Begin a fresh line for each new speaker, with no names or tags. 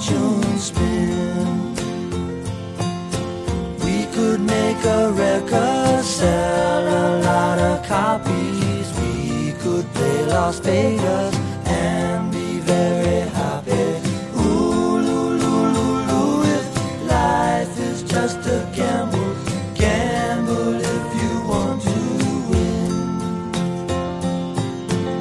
fortune spin. We could make a record, sell a lot of copies. We could play Las Vegas and be